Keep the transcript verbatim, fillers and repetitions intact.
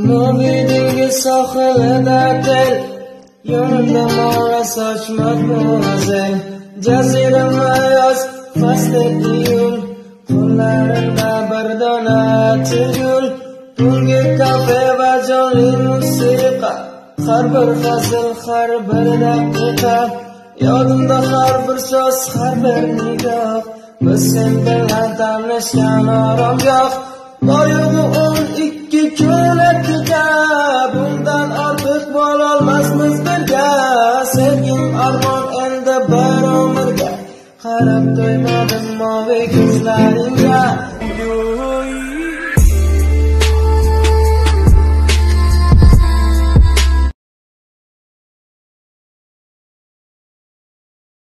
Mavi dengiz sohilida tel, yonimda mora sochmak mo'zel. Jazirama yoz, fasli iyul, qo'llarimda bir dona tugul. Tungi kafe va jonli musiqa, har bir fasl, har bir daqiqa. Yodimda har bir so'z, har bir nigoh, biz sen bilan tanishgan oromgoh. Bor yo'g'i o'n ikki kun o'tdi, bundan ortiq bo'lolmasmiz birga. Sevgim armon endi bir umrga, qarab to'ymadim moviy ko'zlaringga.